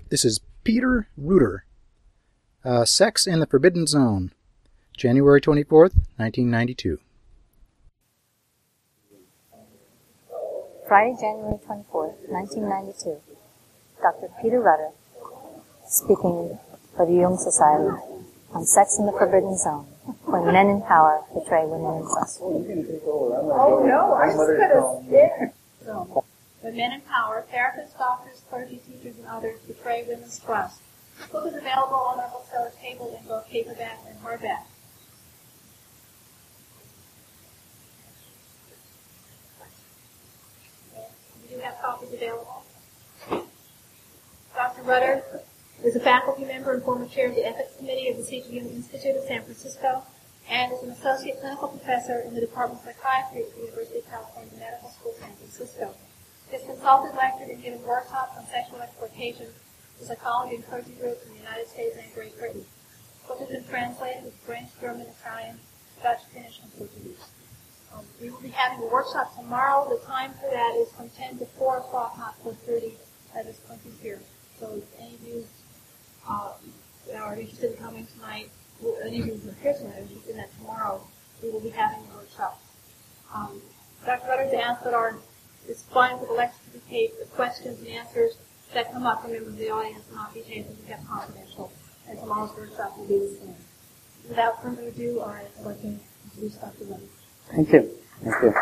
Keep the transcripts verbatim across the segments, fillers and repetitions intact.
This is Peter Reuter, uh, Sex in the Forbidden Zone, January twenty-fourth, nineteen ninety-two. Friday, January twenty-fourth, nineteen ninety-two. Doctor Peter Reuter, speaking for the Jung Society on Sex in the Forbidden Zone, when men in power betray women in trust. Oh, no, I just could have scared. So, when men in power, therapists, doctors, clergy, teachers, and others betray women's trust. The book is available on our bookseller table in both paperback and hardback. We do have copies available. Doctor Reuter is a faculty member and former chair of the Ethics Committee of the C G Jung Institute of San Francisco, and is an associate clinical professor in the Department of Psychiatry at the University of California Medical School, San Francisco. He has consulted, lectured, and given workshops on sexual exploitation to psychology and clergy groups in the United States and Great Britain. The book has been translated into French, German, Italian, Dutch, Finnish, and Portuguese. Um, we will be having a workshop tomorrow. The time for that is from ten to four o'clock, not four thirty, as is plenty here. So if any of you uh, are interested in coming tonight, well, any of you who are here tonight are interested in that tomorrow, we will be having a workshop. Um, Doctor Reuter asked that our It's fine for the lecture to be taped. The questions and answers that come up from members of the audience will not be taped and be kept confidential. And tomorrow's workshop will be the same. Without further ado, I'd like to introduce Doctor Reuter. Thank you. Thank you.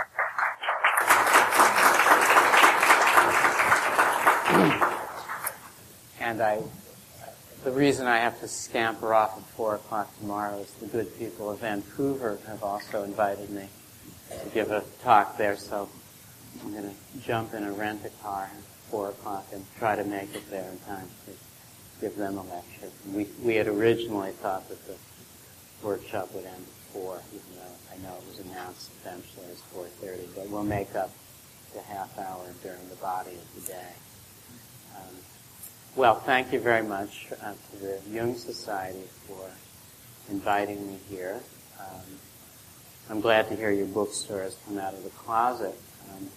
And I, the reason I have to scamper off at four o'clock tomorrow is the good people of Vancouver have also invited me to give a talk there, so I'm going to jump in a rent-a-car at four o'clock and try to make it there in time to give them a lecture. We we had originally thought that the workshop would end at four, even though I know it was announced eventually as four thirty, but we'll make up the half hour during the body of the day. Um, well, thank you very much uh, to the Jung Society for inviting me here. Um, I'm glad to hear your bookstore has come out of the closet. Um,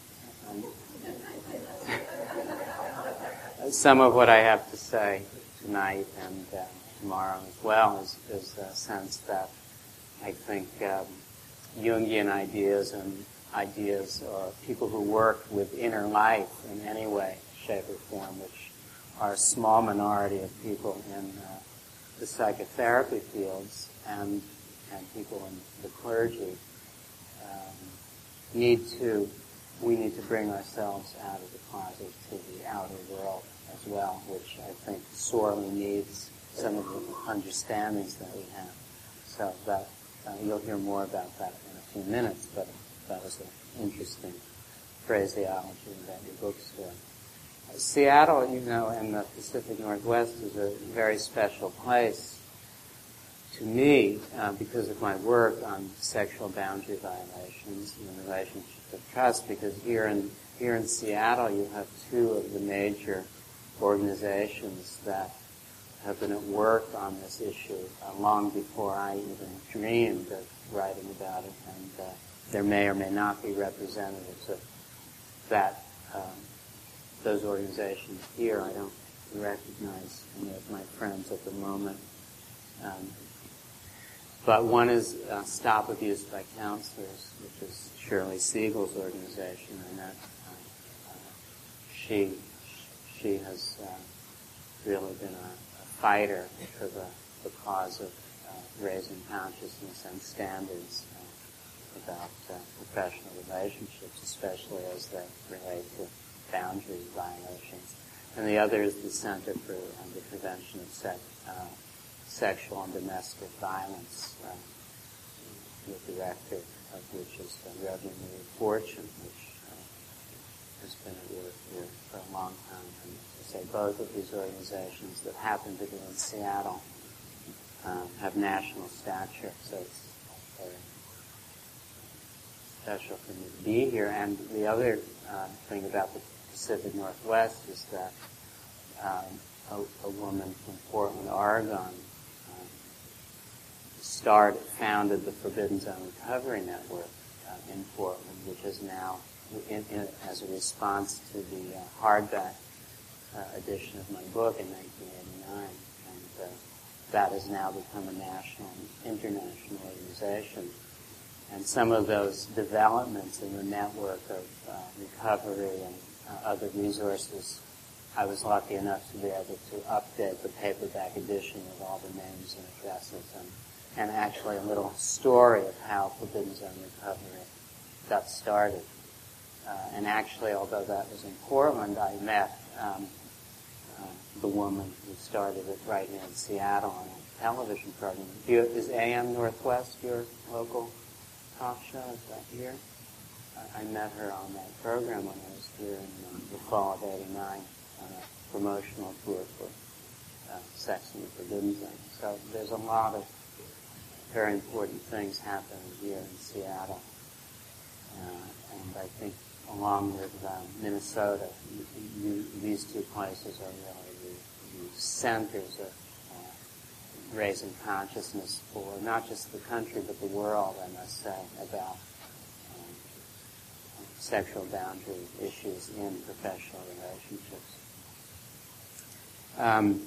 Some of what I have to say tonight and uh, tomorrow as well is, is a sense that I think um, Jungian ideas and ideas or people who work with inner life in any way, shape, or form, which are a small minority of people in uh, the psychotherapy fields and and people in the clergy, um, need to we need to bring ourselves out of the closet to the outer world as well, which I think sorely needs some of the understandings that we have. So that uh, you'll hear more about that in a few minutes, but that was an interesting phraseology about your bookstore. Uh, Seattle, you know, in the Pacific Northwest is a very special place to me uh, because of my work on sexual boundary violations and the relationship of trust, because here in here in Seattle you have two of the major organizations that have been at work on this issue uh, long before I even dreamed of writing about it, and uh, there may or may not be representatives of that um, those organizations here. I don't recognize any of my friends at the moment. Um, But one is uh, Stop Abuse by Counselors, which is Shirley Siegel's organization, and that uh, uh, she she has uh, really been a, a fighter for the, the cause of uh, raising consciousness and standards uh, about uh, professional relationships, especially as they relate to boundary violations. And the other is the Center for uh, the Prevention of Sex. Uh, Sexual and Domestic Violence, uh, the director of which is uh, Reverend Marie Fortune, which uh, has been at work here for a long time. And to say both of these organizations that happen to be in Seattle uh, have national stature, so it's very special for me to be here. And the other uh, thing about the Pacific Northwest is that um, a, a woman from Portland, Oregon, started, founded the Forbidden Zone Recovery Network uh, in Portland, which is now, in, in, as a response to the uh, hardback uh, edition of my book in nineteen eighty-nine, and uh, that has now become a national and international organization. And some of those developments in the network of uh, recovery and uh, other resources, I was lucky enough to be able to update the paperback edition with all the names and addresses, and, and actually a little story of how Forbidden Zone Recovery got started. Uh, and actually, although that was in Portland, I met um, uh, the woman who started it right here in Seattle on a television program. Do you, is A M Northwest your local talk show? Is that here? I, I met her on that program when I was here in um, the fall of eighty-nine on a promotional tour for uh, Sex and the Forbidden Zone. So there's a lot of very important things happening here in Seattle. Uh, and I think along with um, Minnesota, you, you, these two places are really the, the centers of uh, raising consciousness for not just the country but the world, I must say, about um, sexual boundary issues in professional relationships. Um,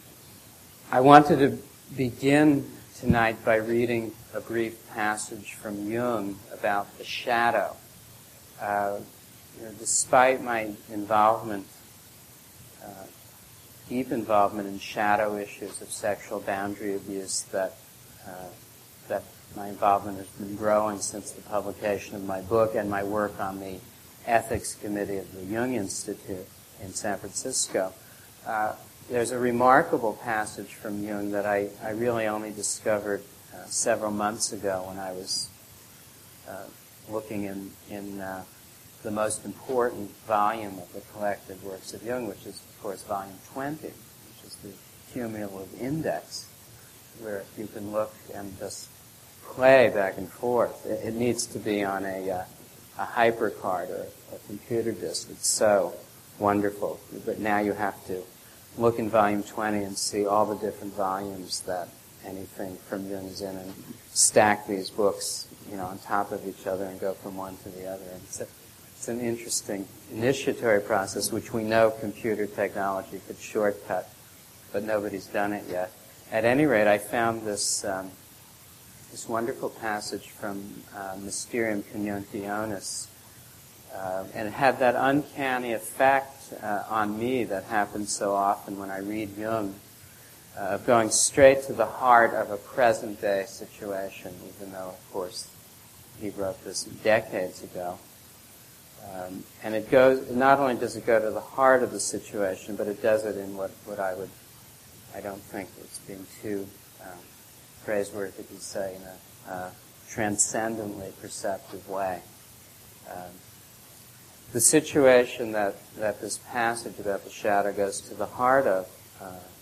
I wanted to begin tonight by reading a brief passage from Jung about the shadow. Uh, you know, despite my involvement, uh, deep involvement in shadow issues of sexual boundary abuse, that uh, that my involvement has been growing since the publication of my book and my work on the ethics committee of the Jung Institute in San Francisco. Uh, there's a remarkable passage from Jung that I, I really only discovered uh, several months ago when I was uh, looking in, in uh, the most important volume of the collected works of Jung, which is, of course, volume twenty, which is the cumulative index, where you can look and just play back and forth. It, it needs to be on a, uh, a hypercard or a computer disk. It's so wonderful. But now you have to look in volume twenty and see all the different volumes that anything from Jung is in, and stack these books, you know, on top of each other and go from one to the other. And it's, a, it's an interesting initiatory process, which we know computer technology could shortcut, but nobody's done it yet. At any rate, I found this um, this wonderful passage from uh, Mysterium Conjunctionis, uh, and it had that uncanny effect uh, on me that happens so often when I read Jung, uh, of going straight to the heart of a present-day situation, even though, of course, he wrote this decades ago. Um, and it goes, not only does it go to the heart of the situation, but it does it in what, what I would, I don't think it's being too um, praiseworthy to say, in a uh, transcendently perceptive way. Um, the situation that, that this passage about the shadow goes to the heart of, uh,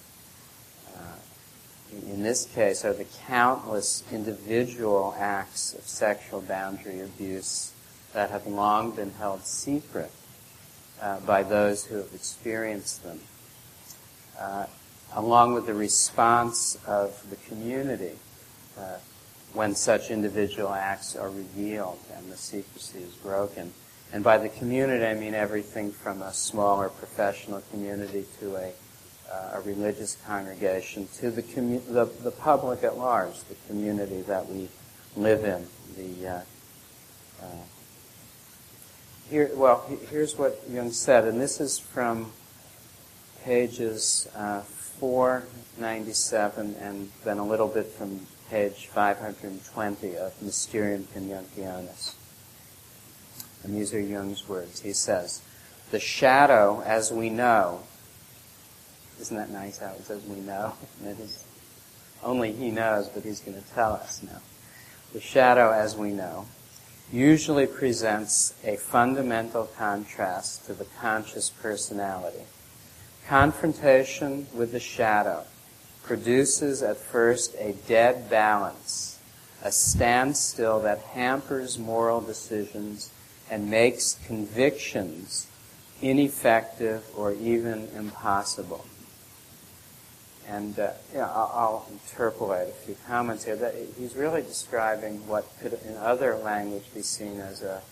uh, in this case, are the countless individual acts of sexual boundary abuse that have long been held secret uh, by those who have experienced them, uh, along with the response of the community uh, when such individual acts are revealed and the secrecy is broken. And by the community, I mean everything from a smaller professional community to a, uh, a religious congregation to the, commu- the the public at large, the community that we live in. The uh, uh, here, well, here's what Jung said, and this is from pages uh, four ninety-seven and then a little bit from page five hundred twenty of Mysterium Conjunctionis. And these are Jung's words. He says, "The shadow, as we know," isn't that nice how it says we know? And it is, only he knows, but he's going to tell us now. "The shadow, as we know, usually presents a fundamental contrast to the conscious personality. Confrontation with the shadow produces at first a dead balance, a standstill that hampers moral decisions and makes convictions ineffective or even impossible." And uh, yeah, I'll, I'll interpolate a few comments here. That he's really describing what could, in other language, be seen as a,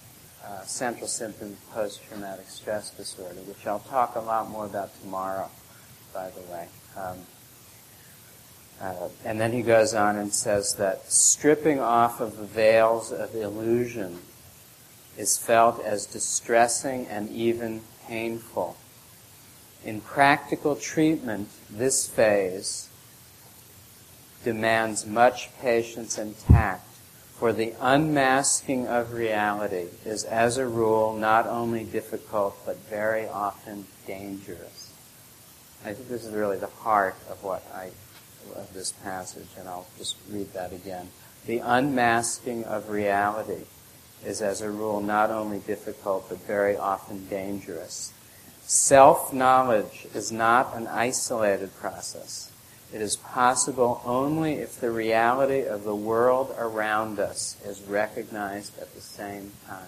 uh, central symptom of post-traumatic stress disorder, which I'll talk a lot more about tomorrow, by the way. Um, uh, and then he goes on and says that stripping off of the veils of illusion is felt as distressing and even painful. In practical treatment, this phase demands much patience and tact, for the unmasking of reality is, as a rule, not only difficult, but very often dangerous. I think this is really the heart of what I, of this passage, and I'll just read that again. The unmasking of reality is, as a rule, not only difficult, but very often dangerous. Self-knowledge is not an isolated process. It is possible only if the reality of the world around us is recognized at the same time.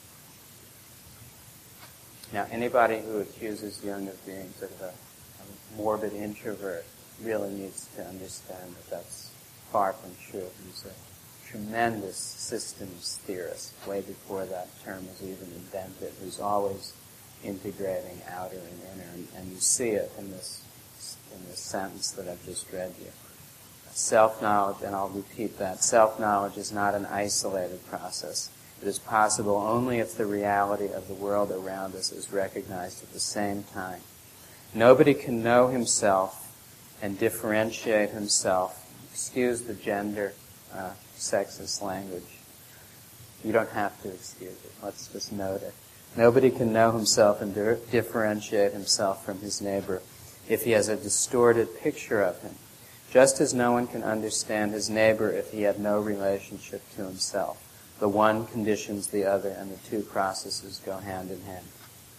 Now, anybody who accuses Jung of being sort of a, a morbid introvert really needs to understand that that's far from true. He's a tremendous systems theorist, way before that term was even invented, who's always integrating outer and inner, and, and you see it in this in this sentence that I've just read you. Self-knowledge, and I'll repeat that, self-knowledge is not an isolated process. It is possible only if the reality of the world around us is recognized at the same time. Nobody can know himself and differentiate himself. Excuse the gender uh, sexist language. You don't have to excuse it. Let's just note it. Nobody can know himself and di- differentiate himself from his neighbor if he has a distorted picture of him, just as no one can understand his neighbor if he had no relationship to himself. The one conditions the other, and the two processes go hand in hand.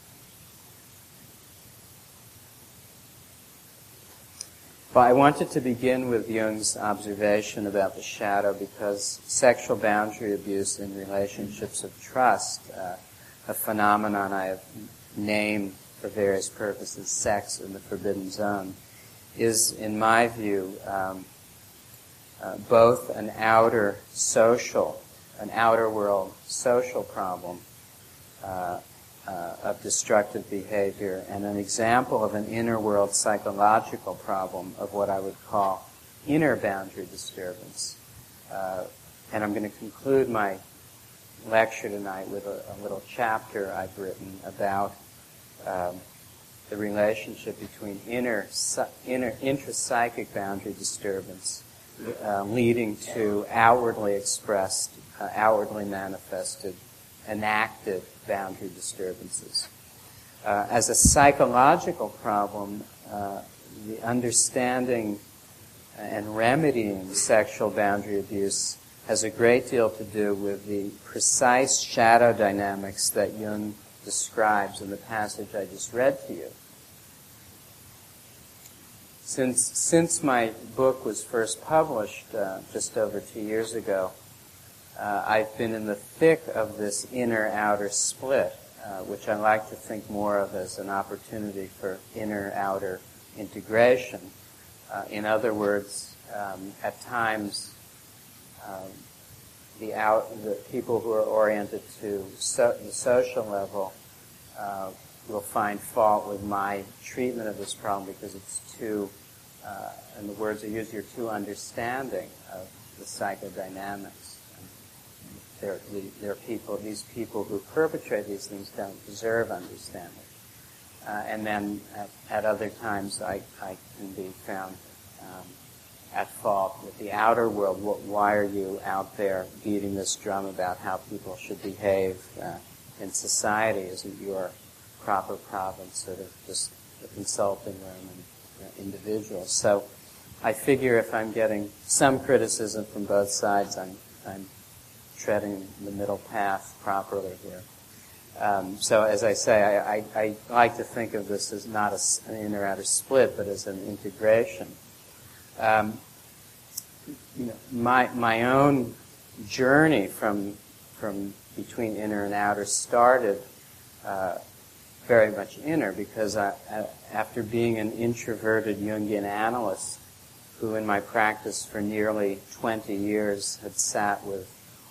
Well, I wanted to begin with Jung's observation about the shadow because sexual boundary abuse in relationships of trust, uh, a phenomenon I have named for various purposes, sex in the forbidden zone, is, in my view, um, uh, both an outer social, an outer world social problem uh, uh, of destructive behavior, and an example of an inner world psychological problem of what I would call inner boundary disturbance. Uh, and I'm going to conclude my lecture tonight with a, a little chapter I've written about um, the relationship between inner, inner intrapsychic boundary disturbance uh, leading to outwardly expressed, uh, outwardly manifested, enacted boundary disturbances. Uh, as a psychological problem, uh, the understanding and remedying sexual boundary abuse has a great deal to do with the precise shadow dynamics that Jung describes in the passage I just read to you. Since, since my book was first published uh, just over two years ago, uh, I've been in the thick of this inner-outer split, uh, which I like to think more of as an opportunity for inner-outer integration. Uh, in other words, um, at times, um, the, out, the people who are oriented to so, the social level uh, will find fault with my treatment of this problem because it's too, uh, in the words I use, you're too understanding of the psychodynamics. There, there are people, these people who perpetrate these things don't deserve understanding. Uh, and then at, at other times I, I can be found um, at fault with the outer world. What, why are you out there beating this drum about how people should behave uh, in society? Isn't your proper province sort of just a consulting room and you know, individuals? So I figure if I'm getting some criticism from both sides, I'm, I'm treading the middle path properly here. Um, so as I say, I, I, I like to think of this as not a, an inner-outer split, but as an integration. Um, you know, my my own journey from from between inner and outer started uh, very much inner because I, I, after being an introverted Jungian analyst, who in my practice for nearly twenty years had sat with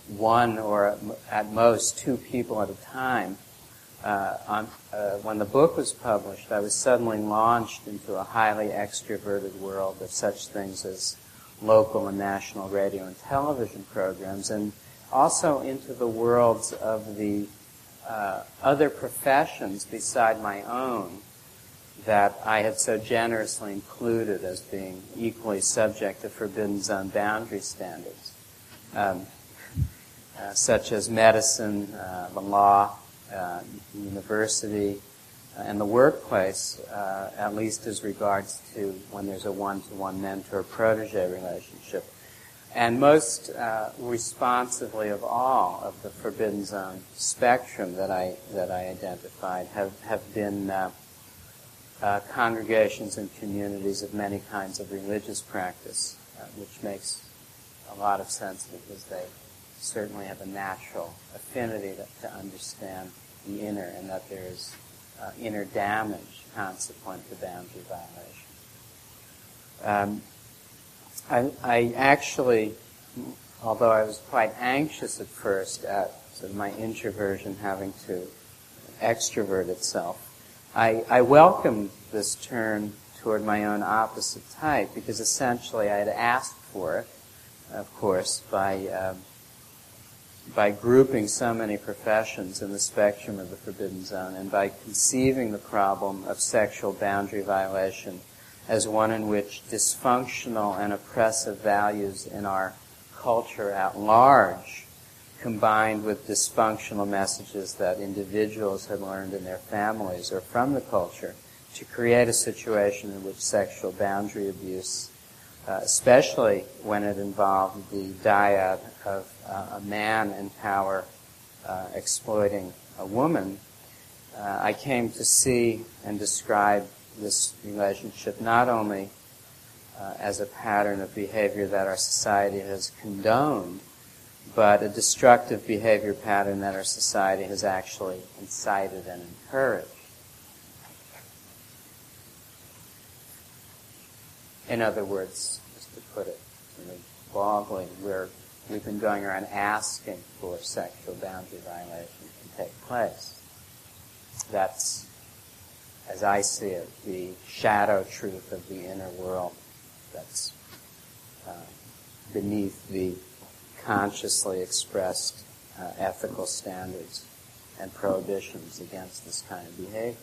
one or at most two people at a time. Uh, on, uh, when the book was published, I was suddenly launched into a highly extroverted world of such things as local and national radio and television programs, and also into the worlds of the uh, other professions beside my own that I had so generously included as being equally subject to Forbidden Zone boundary standards, um, uh, such as medicine, uh, the law, uh, university, uh, and the workplace, uh, at least as regards to when there's a one-to-one mentor-protege relationship. And most uh, responsively of all of the Forbidden Zone spectrum that I that I identified have, have been uh, uh, congregations and communities of many kinds of religious practice, uh, which makes a lot of sense because they certainly have a natural affinity to, to understand the inner, and that there is uh, inner damage consequent to boundary violation. Um, I, I actually, although I was quite anxious at first at sort of my introversion having to extrovert itself, I, I welcomed this turn toward my own opposite type because essentially I had asked for it, of course, by um, by grouping so many professions in the spectrum of the Forbidden Zone and by conceiving the problem of sexual boundary violation as one in which dysfunctional and oppressive values in our culture at large combined with dysfunctional messages that individuals had learned in their families or from the culture to create a situation in which sexual boundary abuse, uh, especially when it involved the dyad of uh, a man in power uh, exploiting a woman, uh, I came to see and describe this relationship not only uh, as a pattern of behavior that our society has condoned, but a destructive behavior pattern that our society has actually incited and encouraged. In other words, just to put it sort of baldly, we're, we've been going around asking for sexual boundary violation to take place. That's, as I see it, the shadow truth of the inner world that's uh, beneath the consciously expressed uh, ethical standards and prohibitions against this kind of behavior.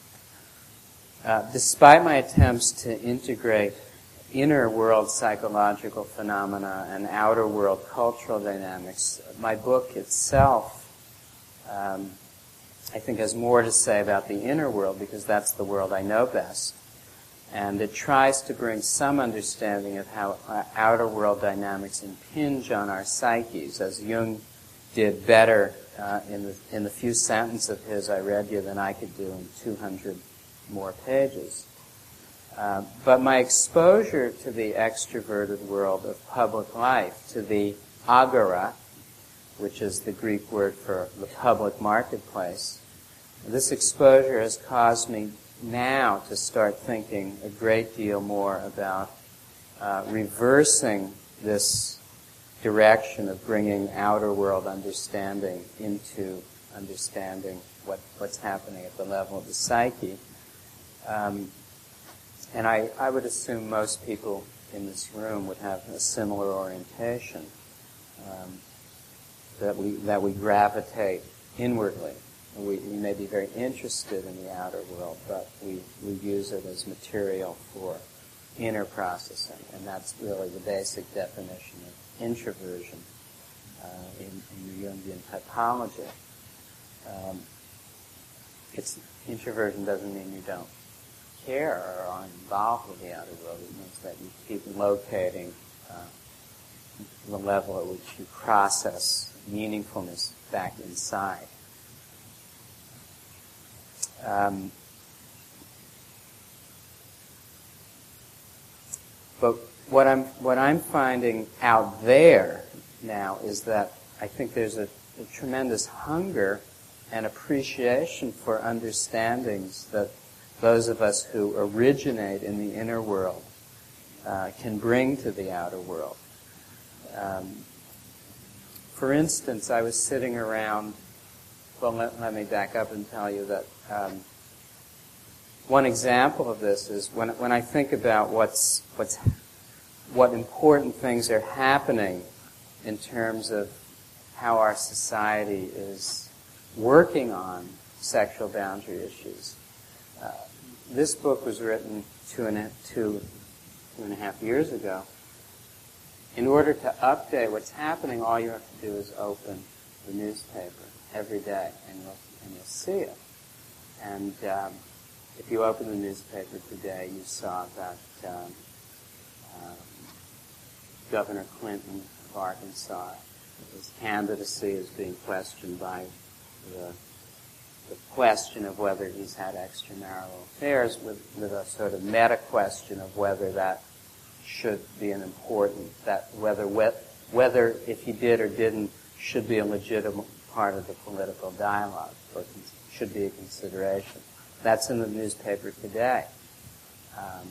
Uh, despite my attempts to integrate inner world psychological phenomena and outer world cultural dynamics, my book itself, um, I think, has more to say about the inner world because that's the world I know best. And it tries to bring some understanding of how uh, outer world dynamics impinge on our psyches, as Jung did better uh, in the in the few sentences of his I read you than I could do in two hundred more pages. Uh, but my exposure to the extroverted world of public life, to the agora, which is the Greek word for the public marketplace, this exposure has caused me now to start thinking a great deal more about uh, reversing this direction of bringing outer world understanding into understanding what, what's happening at the level of the psyche. Um, and I, I would assume most people in this room would have a similar orientation, um, that we that we gravitate inwardly. We, we may be very interested in the outer world, but we, we use it as material for inner processing, and that's really the basic definition of introversion uh, in, in the Jungian typology. Um, it's, introversion doesn't mean you don't care or are involved with the outer world. It means that you keep locating uh, the level at which you process meaningfulness back inside. Um, but what I'm what I'm finding out there now is that I think there's a, a tremendous hunger and appreciation for understandings that those of us who originate in the inner world uh, can bring to the outer world. Um, for instance, I was sitting around, well, let, let me back up and tell you that um, one example of this is when when I think about what's what's what important things are happening in terms of how our society is working on sexual boundary issues. Uh, this book was written two and a, two, two and a half years ago. In order to update what's happening, all you have to do is open the newspaper every day, and you'll and you'll see it. And um, if you open the newspaper today, you saw that um, um, Governor Clinton of Arkansas, his candidacy is being questioned by the the question of whether he's had extramarital affairs, with, with a sort of meta question of whether that should be an important, that whether whether if he did or didn't should be a legitimate part of the political dialogue or should be a consideration. That's in the newspaper today. Um,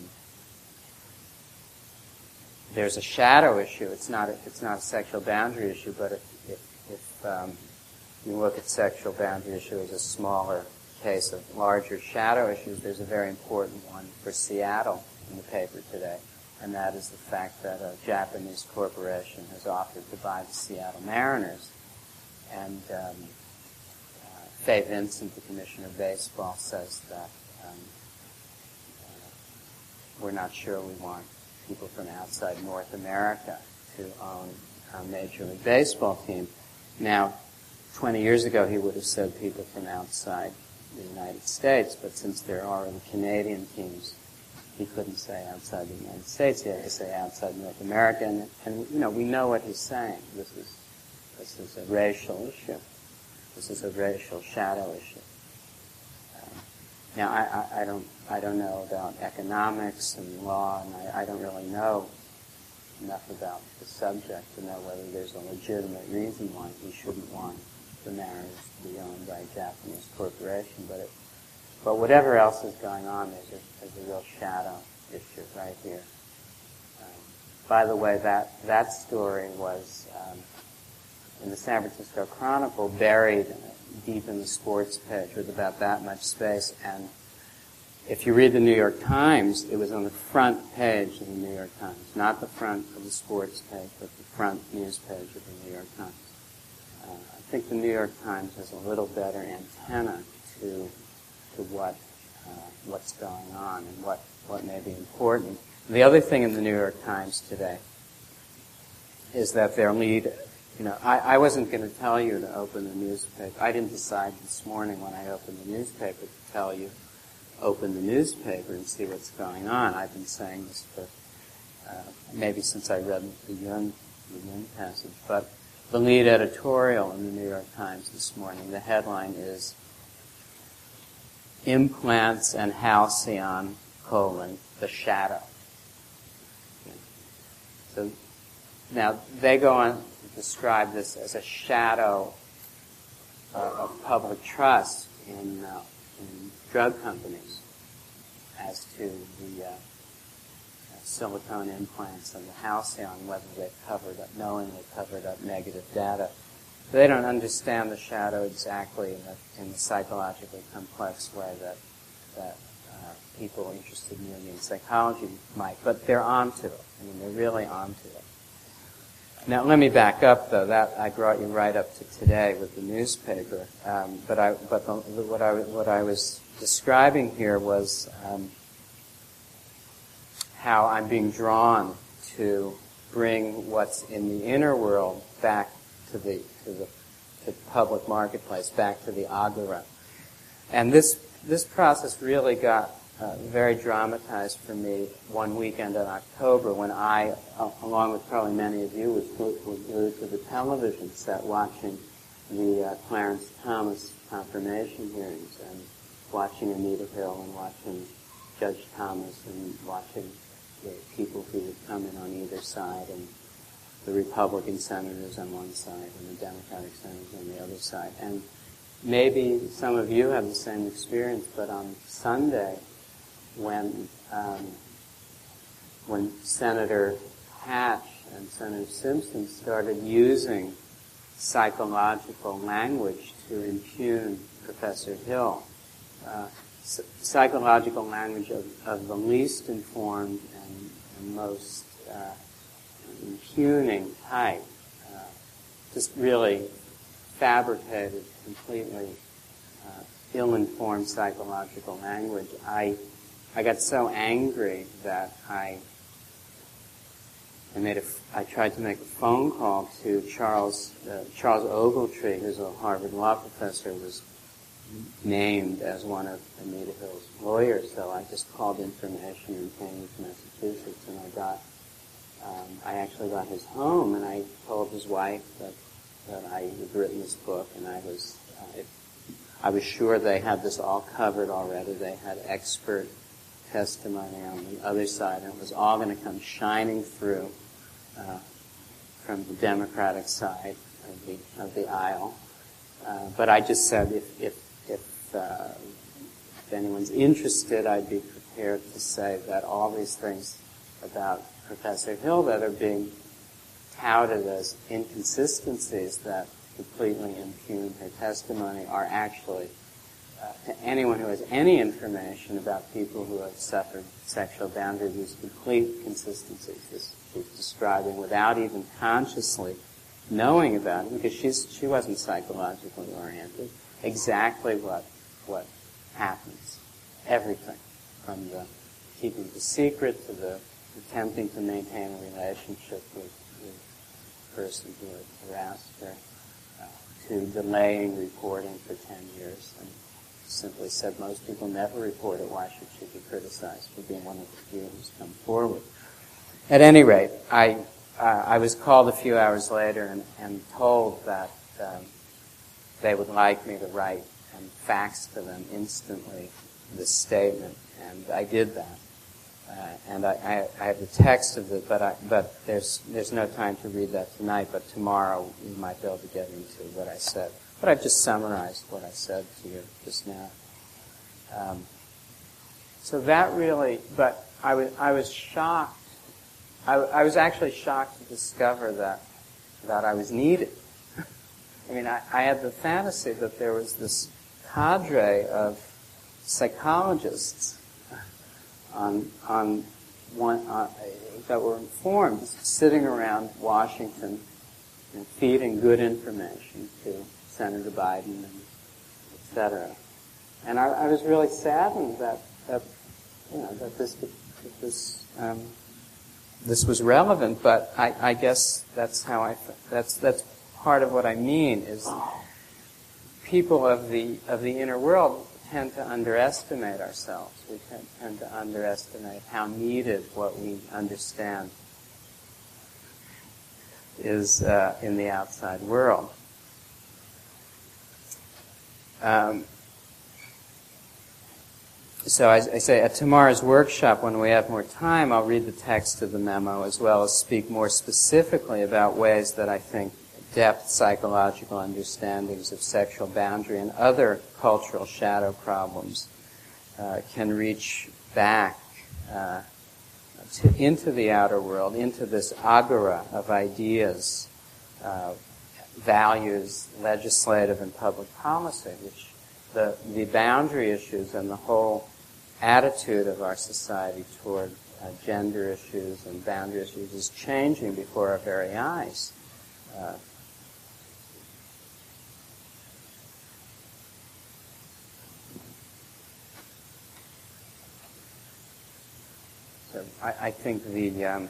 there's a shadow issue. It's not a, it's not a sexual boundary issue, but if if, if um, you look at sexual boundary issue as a smaller case of larger shadow issues, there's a very important one for Seattle in the paper today. And that is the fact that a Japanese corporation has offered to buy the Seattle Mariners. And um, uh, Fay Vincent, the commissioner of baseball, says that um, uh, we're not sure we want people from outside North America to own our Major League Baseball team. Now, twenty years ago, he would have said people from outside the United States, but since there are already Canadian teams, he couldn't say outside the United States. He had to say outside North America. And, and, you know, we know what he's saying. This is this is a racial issue. This is a racial shadow issue. Um, now, I, I, I don't I don't know about economics and law, and I, I don't really know enough about the subject to know whether there's a legitimate reason why he shouldn't want the Mariners to be owned by a Japanese corporation. But it, But whatever else is going on, there's a, there's a real shadow issue right here. Um, by the way, that, that story was um, in the San Francisco Chronicle, buried deep in the sports page with about that much space. And if you read the New York Times, it was on the front page of the New York Times, not the front of the sports page, but the front news page of the New York Times. Uh, I think the New York Times has a little better antenna to to what uh, what's going on and what, what may be important. The other thing in the New York Times today is that their lead, you know, I, I wasn't going to tell you to open the newspaper. I didn't decide this morning when I opened the newspaper to tell you, open the newspaper and see what's going on. I've been saying this for uh, maybe since I read the Jung, the Jung passage. But the lead editorial in the New York Times this morning, the headline is, Implants and Halcyon, colon, the shadow. Okay. So now they go on to describe this as a shadow uh, of public trust in, uh, in drug companies as to the uh, uh, silicone implants and the Halcyon, whether they've covered up, knowingly covered up negative data. They don't understand the shadow exactly in the, in the psychologically complex way that that uh, people interested in Jungian psychology might, but they're onto it. I mean, they're really onto it. Now, let me back up, though. That I brought you right up to today with the newspaper. Um, but I, but the, what I what I was describing here was um, how I'm being drawn to bring what's in the inner world back to the to the, to the public marketplace, back to the agora. And this this process really got uh, very dramatized for me one weekend in October when I, uh, along with probably many of you, was glued to the television set watching the uh, Clarence Thomas confirmation hearings and watching Anita Hill and watching Judge Thomas and watching the people who would come in on either side and the Republican senators on one side and the Democratic senators on the other side. And maybe some of you have the same experience, but on Sunday, when um, when Senator Hatch and Senator Simpson started using psychological language to impugn Professor Hill. Uh, psychological language of, of the least informed and, and most uh, impugning type. Uh, just really fabricated, completely uh, ill-informed psychological language. I I got so angry that I I made a I tried to make a phone call to Charles uh, Charles Ogletree, who's a Harvard law professor, was named as one of Anita Hill's lawyers. So I just called information in Cambridge, Massachusetts, and I got um, I actually got his home, and I told his wife that that I had written this book, and I was uh, it, I was sure they had this all covered already. They had expert testimony on the other side, and it was all going to come shining through uh, from the Democratic side of the of the aisle. Uh, but I just said, if if if, uh, if anyone's interested, I'd be prepared to say that all these things about Professor Hill that are being touted as inconsistencies that completely impugn her testimony are actually, uh, to anyone who has any information about people who have suffered sexual boundary abuse, complete consistencies. This she's describing without even consciously knowing about it, because she's she wasn't psychologically oriented. Exactly what what happens, everything from the keeping the secret to the attempting to maintain a relationship with the person who had harassed her, uh, to delaying reporting for ten years, and simply said most people never report it. Why should she be criticized for being one of the few who's come forward? At any rate, I uh, I was called a few hours later and, and told that um, they would like me to write and fax to them instantly this statement, and I did that. Uh, and I, I, I have the text of it, but I, but there's there's no time to read that tonight. But tomorrow we might be able to get into what I said. But I've just summarized what I said to you just now. Um, so that really, but I was I was shocked. I, I was actually shocked to discover that that I was needed. I mean, I, I had the fantasy that there was this cadre of psychologists on on one uh, that were informed, sitting around Washington and feeding good information to Senator Biden and et cetera. And I, I was really saddened that that you know that this that this um, this was relevant. But I, I guess that's how I that's that's part of what I mean is people of the of the inner world tend to underestimate ourselves. We tend, tend to underestimate how needed what we understand is uh, in the outside world. Um, so I, I say at tomorrow's workshop, when we have more time, I'll read the text of the memo as well as speak more specifically about ways that I think depth psychological understandings of sexual boundary and other cultural shadow problems uh, can reach back uh, to, into the outer world, into this agora of ideas, uh, values, legislative and public policy, which the, the boundary issues and the whole attitude of our society toward uh, gender issues and boundary issues is changing before our very eyes. Uh, So I, I think the um,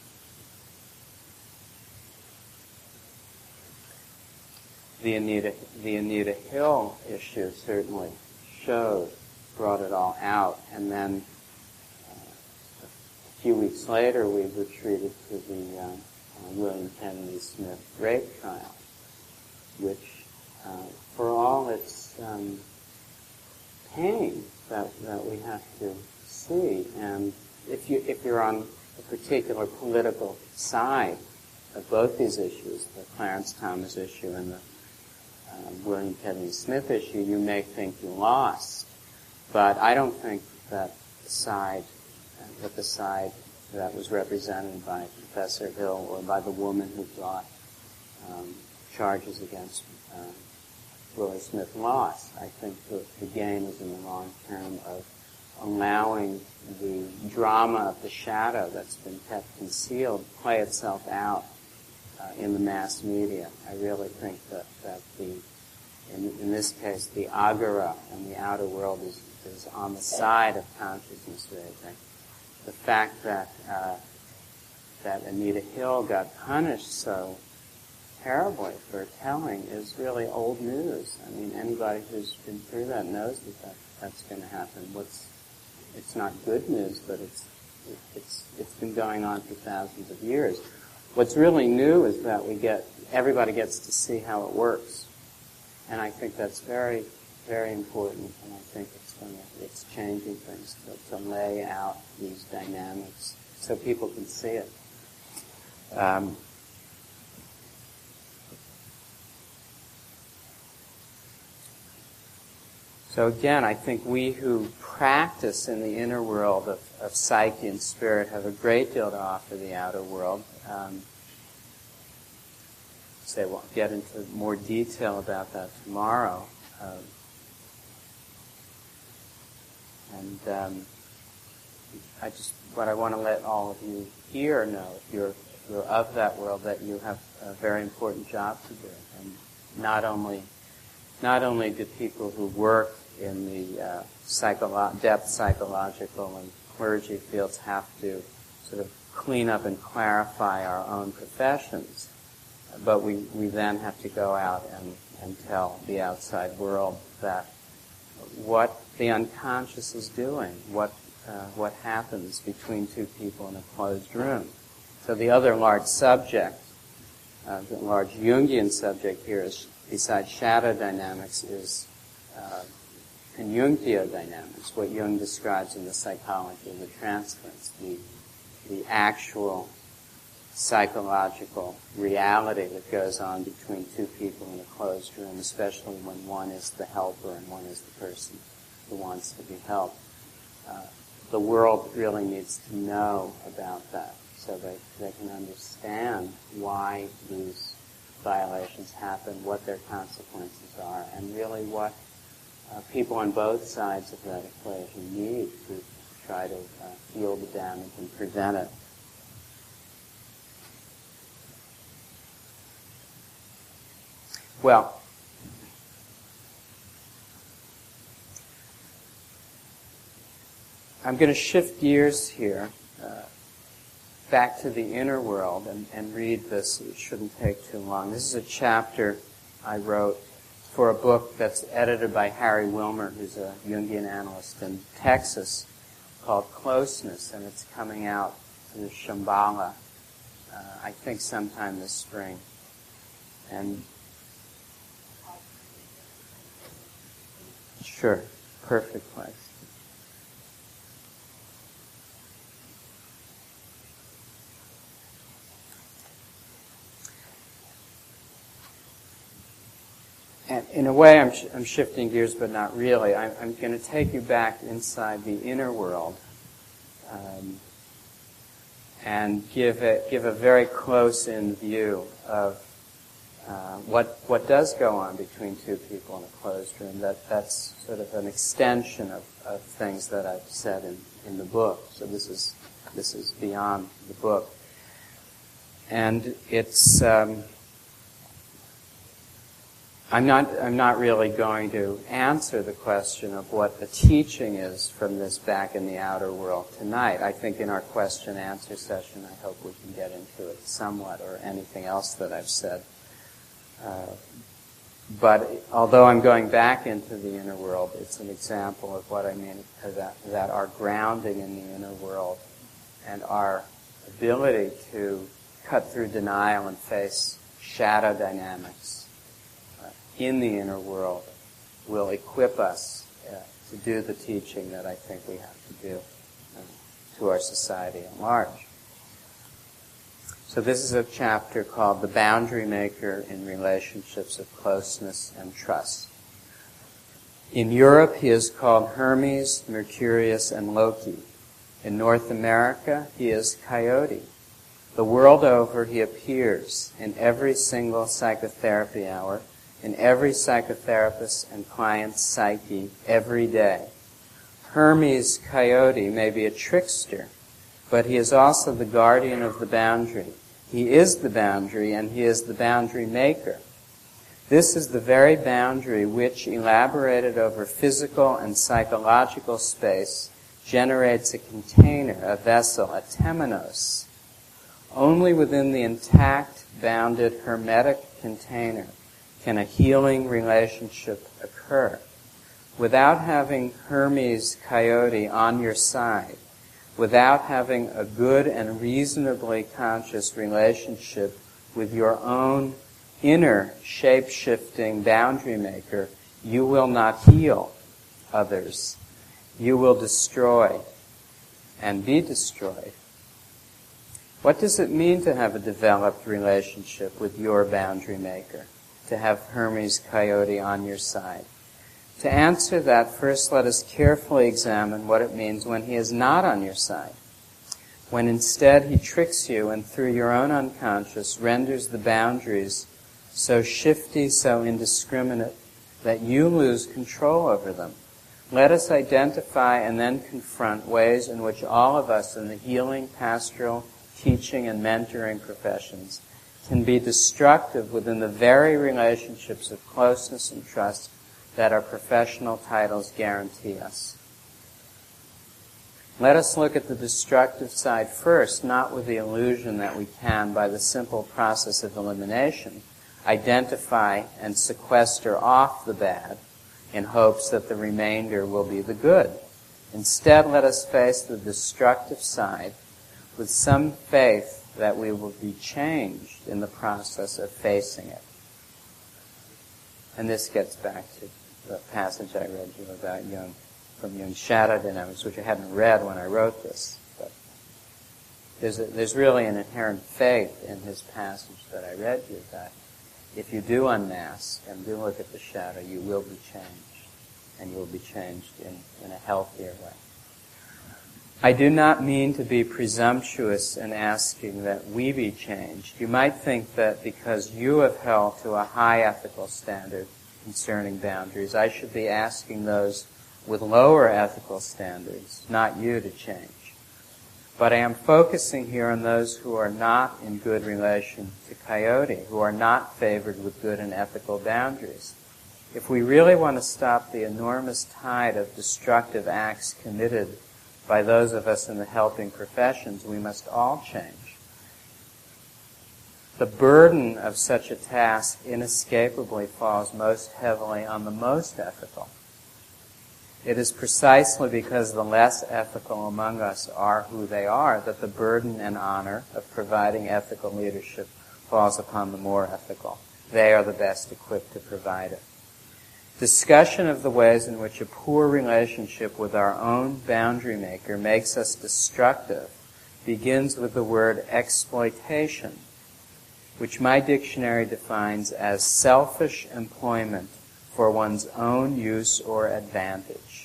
the Anita the Anita Hill issue certainly showed, brought it all out, and then uh, a few weeks later we were treated to the uh, uh, William Kennedy Smith rape trial, which, uh, for all its um, pain that that we have to see, and If you if you're on a particular political side of both these issues, the Clarence Thomas issue and the uh, William Kennedy Smith issue, you may think you lost, but I don't think that the side uh, that the side that was represented by Professor Hill or by the woman who brought um, charges against uh, Willie Smith lost. I think the, the game is in the long term of allowing the drama of the shadow that's been kept concealed play itself out uh, in the mass media. I really think that, that the, in, in this case, the agora and the outer world is, is on the side of consciousness raising. The fact that uh, that Anita Hill got punished so terribly for telling is really old news. I mean, anybody who's been through that knows that, that that's going to happen. What's It's not good news, but it's it's it's been going on for thousands of years. What's really new is that we get everybody gets to see how it works, and I think that's very very important. And I think it's going to, it's changing things to, to lay out these dynamics so people can see it. Um, So again, I think we who practice in the inner world of, of psyche and spirit have a great deal to offer the outer world. Um, say we'll get into more detail about that tomorrow. Um, and um, I just, what I want to let all of you here know, if you're, if you're of that world, that you have a very important job to do. And not only, not only do people who work in the uh, psycholo- depth psychological and clergy fields have to sort of clean up and clarify our own professions, but we, we then have to go out and, and tell the outside world that what the unconscious is doing, what uh, what happens between two people in a closed room. So the other large subject, uh, the large Jungian subject here is, besides shadow dynamics, is uh, conjunctio dynamics, what Jung describes in the psychology of the transference, the, the actual psychological reality that goes on between two people in a closed room, especially when one is the helper and one is the person who wants to be helped. Uh, the world really needs to know about that so they, they can understand why these violations happen, what their consequences are, and really what Uh, people on both sides of that equation need to try to uh, heal the damage and prevent it. Well, I'm going to shift gears here uh, back to the inner world and, and read this. It shouldn't take too long. This is a chapter I wrote for a book that's edited by Harry Wilmer, who's a Jungian analyst in Texas, called Closeness, and it's coming out through Shambhala, uh, I think sometime this spring. And sure, perfect place. And in a way, I'm, sh- I'm shifting gears, but not really. I'm, I'm going to take you back inside the inner world um, and give it, give a very close-in view of uh, what what does go on between two people in a closed room. That that's sort of an extension of, of things that I've said in, in the book. So this is this is beyond the book, and it's. Um, I'm not, I'm not really going to answer the question of what the teaching is from this back in the outer world tonight. I think in our question-answer session, I hope we can get into it somewhat, or anything else that I've said. Uh, but although I'm going back into the inner world, it's an example of what I mean, that, that our grounding in the inner world and our ability to cut through denial and face shadow dynamics in the inner world will equip us uh, to do the teaching that I think we have to do uh, to our society at large. So this is a chapter called The Boundary Maker in Relationships of Closeness and Trust. In Europe, he is called Hermes, Mercurius, and Loki. In North America, he is Coyote. The world over, he appears in every single psychotherapy hour, in every psychotherapist and client's psyche every day. Hermes Coyote may be a trickster, but he is also the guardian of the boundary. He is the boundary, and he is the boundary maker. This is the very boundary which, elaborated over physical and psychological space, generates a container, a vessel, a temenos. Only within the intact, bounded, hermetic container can a healing relationship occur. Without having Hermes Coyote on your side, without having a good and reasonably conscious relationship with your own inner shape-shifting boundary maker, you will not heal others. You will destroy and be destroyed. What does it mean to have a developed relationship with your boundary maker? To have Hermes Coyote on your side? To answer that, first let us carefully examine what it means when he is not on your side. When instead he tricks you and through your own unconscious renders the boundaries so shifty, so indiscriminate, that you lose control over them. Let us identify and then confront ways in which all of us in the healing, pastoral, teaching, and mentoring professions can be destructive within the very relationships of closeness and trust that our professional titles guarantee us. Let us look at the destructive side first, not with the illusion that we can, by the simple process of elimination, identify and sequester off the bad in hopes that the remainder will be the good. Instead, let us face the destructive side with some faith that we will be changed in the process of facing it. And this gets back to the passage I read you about Jung, from Jung's shadow dynamics, which I hadn't read when I wrote this. But there's, a, there's really an inherent faith in his passage that I read you that if you do unmask and do look at the shadow, you will be changed, and you will be changed in, in a healthier way. I do not mean to be presumptuous in asking that we be changed. You might think that because you have held to a high ethical standard concerning boundaries, I should be asking those with lower ethical standards, not you, to change. But I am focusing here on those who are not in good relation to Coyote, who are not favored with good and ethical boundaries. If we really want to stop the enormous tide of destructive acts committed by those of us in the helping professions, we must all change. The burden of such a task inescapably falls most heavily on the most ethical. It is precisely because the less ethical among us are who they are that the burden and honor of providing ethical leadership falls upon the more ethical. They are the best equipped to provide it. Discussion of the ways in which a poor relationship with our own boundary maker makes us destructive begins with the word exploitation, which my dictionary defines as selfish employment for one's own use or advantage.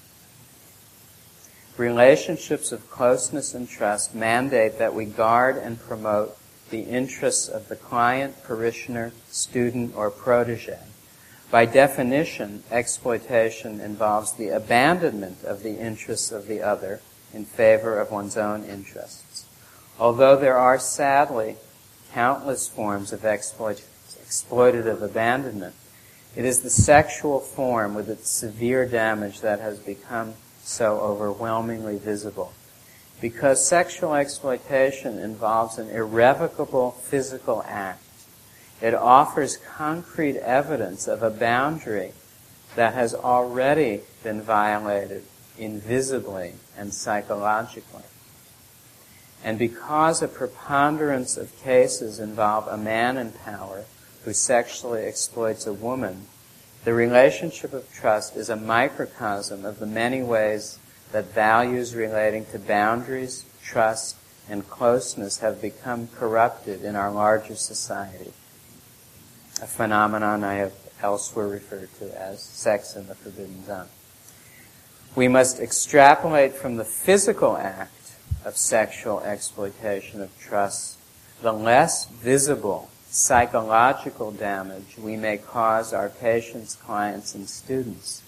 Relationships of closeness and trust mandate that we guard and promote the interests of the client, parishioner, student, or protege. By definition, exploitation involves the abandonment of the interests of the other in favor of one's own interests. Although there are, sadly, countless forms of exploit- exploitative abandonment, it is the sexual form with its severe damage that has become so overwhelmingly visible. Because sexual exploitation involves an irrevocable physical act, it offers concrete evidence of a boundary that has already been violated invisibly and psychologically. And because a preponderance of cases involve a man in power who sexually exploits a woman, the relationship of trust is a microcosm of the many ways that values relating to boundaries, trust, and closeness have become corrupted in our larger society, a phenomenon I have elsewhere referred to as sex in the forbidden zone. We must extrapolate from the physical act of sexual exploitation of trust, the less visible psychological damage we may cause our patients, clients, and students.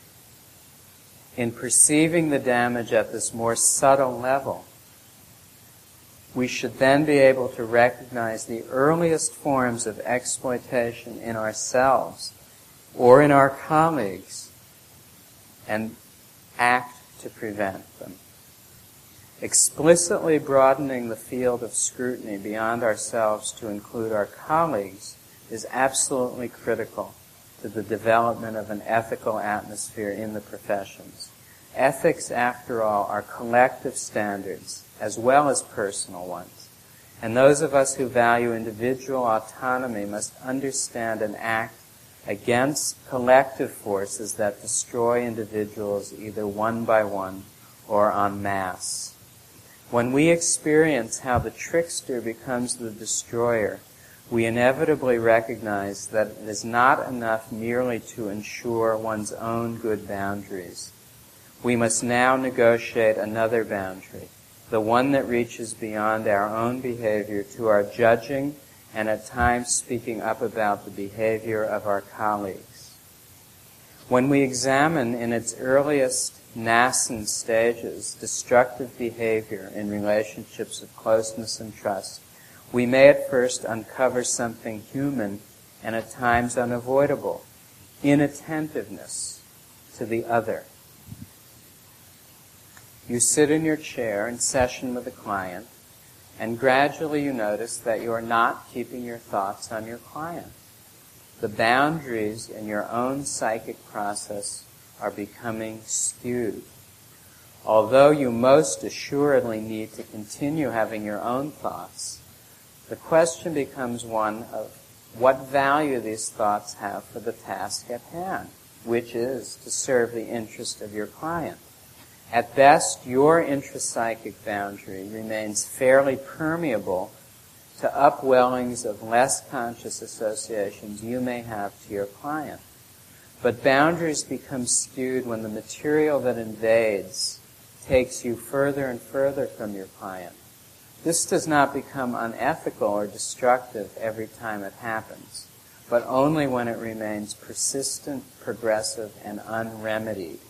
In perceiving the damage at this more subtle level, we should then be able to recognize the earliest forms of exploitation in ourselves or in our colleagues and act to prevent them. Explicitly broadening the field of scrutiny beyond ourselves to include our colleagues is absolutely critical to the development of an ethical atmosphere in the professions. Ethics, after all, are collective standards as well as personal ones. And those of us who value individual autonomy must understand and act against collective forces that destroy individuals either one by one or en masse. When we experience how the trickster becomes the destroyer, we inevitably recognize that it is not enough merely to ensure one's own good boundaries. We must now negotiate another boundary, the one that reaches beyond our own behavior to our judging and at times speaking up about the behavior of our colleagues. When we examine in its earliest nascent stages destructive behavior in relationships of closeness and trust, we may at first uncover something human and at times unavoidable, inattentiveness to the other. You sit in your chair in session with a client, and gradually you notice that you are not keeping your thoughts on your client. The boundaries in your own psychic process are becoming skewed. Although you most assuredly need to continue having your own thoughts, the question becomes one of what value these thoughts have for the task at hand, which is to serve the interest of your client. At best, your intrapsychic boundary remains fairly permeable to upwellings of less conscious associations you may have to your client. But boundaries become skewed when the material that invades takes you further and further from your client. This does not become unethical or destructive every time it happens, but only when it remains persistent, progressive, and unremedied.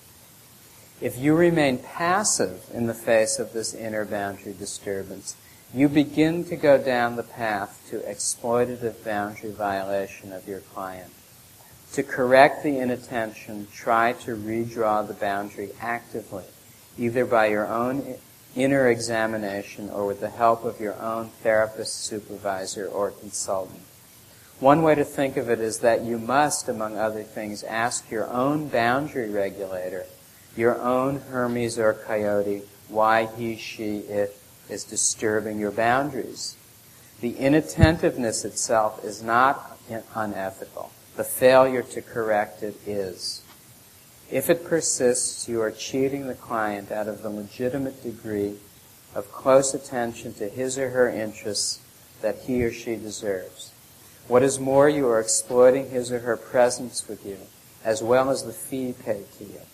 If you remain passive in the face of this inner boundary disturbance, you begin to go down the path to exploitative boundary violation of your client. To correct the inattention, try to redraw the boundary actively, either by your own inner examination or with the help of your own therapist, supervisor, or consultant. One way to think of it is that you must, among other things, ask your own boundary regulator, your own Hermes or Coyote, why he, she, it is disturbing your boundaries. The inattentiveness itself is not unethical. The failure to correct it is. If it persists, you are cheating the client out of the legitimate degree of close attention to his or her interests that he or she deserves. What is more, you are exploiting his or her presence with you, as well as the fee paid to you.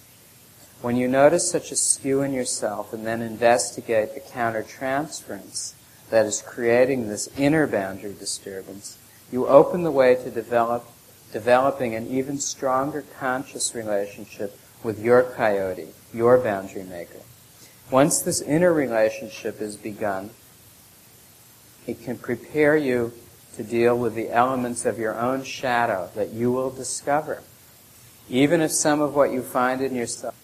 When you notice such a skew in yourself and then investigate the countertransference that is creating this inner boundary disturbance, you open the way to develop developing an even stronger conscious relationship with your coyote, your boundary maker. Once this inner relationship is begun, it can prepare you to deal with the elements of your own shadow that you will discover. Even if some of what you find in yourself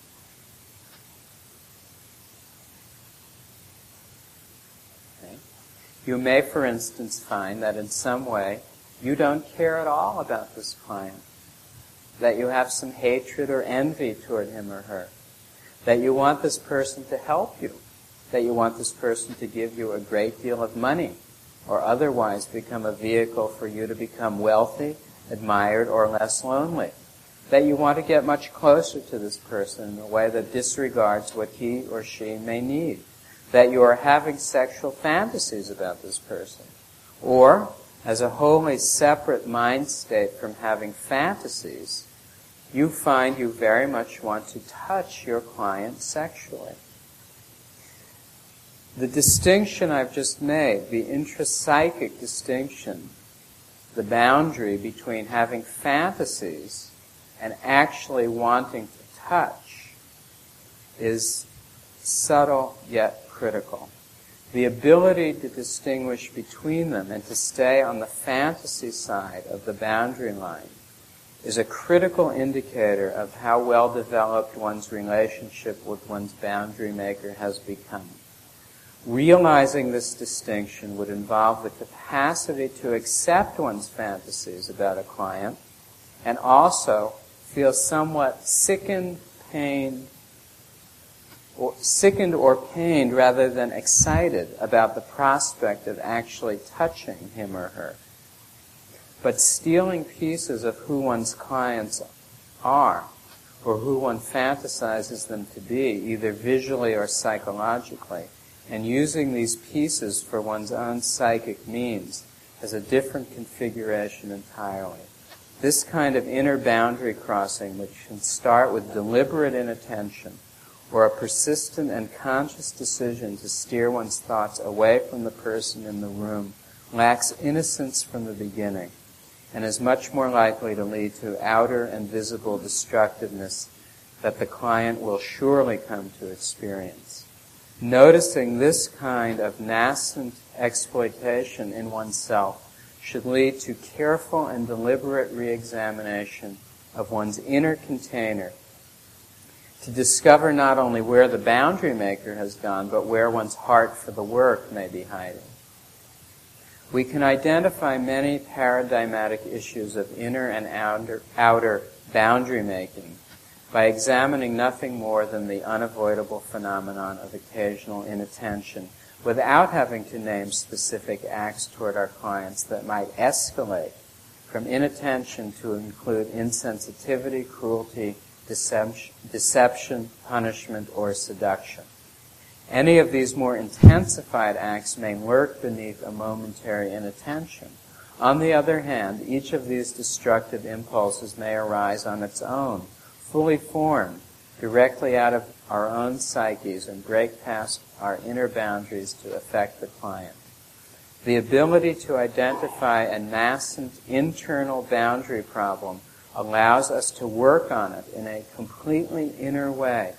okay. You may, for instance, find that in some way you don't care at all about this client, that you have some hatred or envy toward him or her, that you want this person to help you, that you want this person to give you a great deal of money, or otherwise become a vehicle for you to become wealthy, admired, or less lonely, that you want to get much closer to this person in a way that disregards what he or she may need, that you are having sexual fantasies about this person, or as a wholly separate mind state from having fantasies, you find you very much want to touch your client sexually. the distinction I've just made, the intrapsychic distinction, the boundary between having fantasies and actually wanting to touch, is subtle yet critical. The ability to distinguish between them and to stay on the fantasy side of the boundary line is a critical indicator of how well developed one's relationship with one's boundary maker has become. Realizing this distinction would involve the capacity to accept one's fantasies about a client and also feel somewhat sickened, pained, or sickened or pained rather than excited about the prospect of actually touching him or her. But stealing pieces of who one's clients are or who one fantasizes them to be, either visually or psychologically, and using these pieces for one's own psychic means has a different configuration entirely. This kind of inner boundary crossing, which can start with deliberate inattention or a persistent and conscious decision to steer one's thoughts away from the person in the room, lacks innocence from the beginning and is much more likely to lead to outer and visible destructiveness that the client will surely come to experience. Noticing this kind of nascent exploitation in oneself should lead to careful and deliberate re-examination of one's inner container to discover not only where the boundary maker has gone, but where one's heart for the work may be hiding. We can identify many paradigmatic issues of inner and outer, outer boundary making by examining nothing more than the unavoidable phenomenon of occasional inattention without having to name specific acts toward our clients that might escalate from inattention to include insensitivity, cruelty, deception, deception, punishment, or seduction. Any of these more intensified acts may lurk beneath a momentary inattention. On the other hand, each of these destructive impulses may arise on its own, fully formed, directly out of our own psyches and break past our inner boundaries to affect the client. The ability to identify a nascent internal boundary problem allows us to work on it in a completely inner way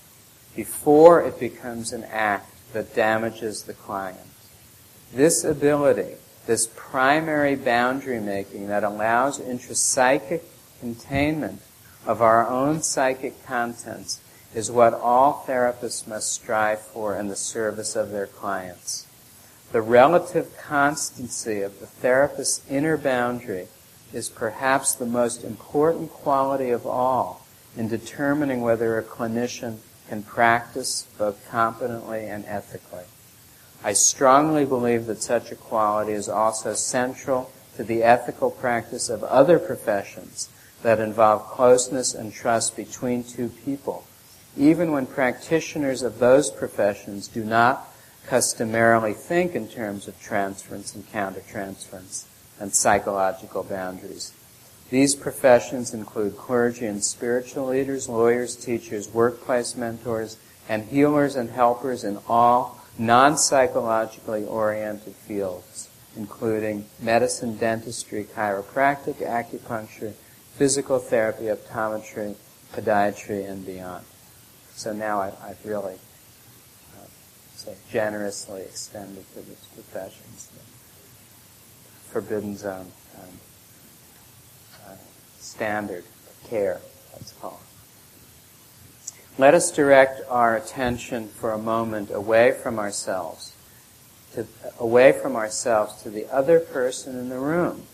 before it becomes an act that damages the client. This ability, this primary boundary making that allows intrapsychic containment of our own psychic contents, is what all therapists must strive for in the service of their clients. The relative constancy of the therapist's inner boundary is perhaps the most important quality of all in determining whether a clinician can practice both competently and ethically. I strongly believe that such a quality is also central to the ethical practice of other professions that involve closeness and trust between two people, even when practitioners of those professions do not customarily think in terms of transference and countertransference and psychological boundaries. These professions include clergy and spiritual leaders, lawyers, teachers, workplace mentors, and healers and helpers in all non-psychologically oriented fields, including medicine, dentistry, chiropractic, acupuncture, physical therapy, optometry, podiatry, and beyond. So now I, I've really uh, say generously extended to these professions. Forbidden zone um, uh, standard of care, let's call it. Let us direct our attention for a moment away from ourselves, to, away from ourselves to the other person in the room.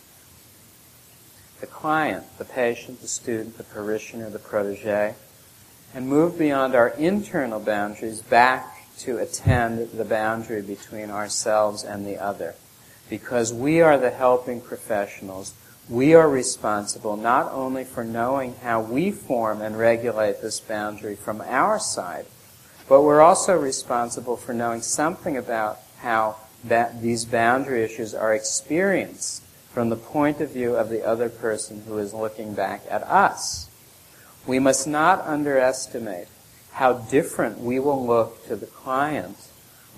The client, the patient, the student, the parishioner, the protege, and move beyond our internal boundaries back to attend the boundary between ourselves and the other. Because we are the helping professionals, we are responsible not only for knowing how we form and regulate this boundary from our side, but we're also responsible for knowing something about how that these boundary issues are experienced from the point of view of the other person who is looking back at us. We must not underestimate how different we will look to the client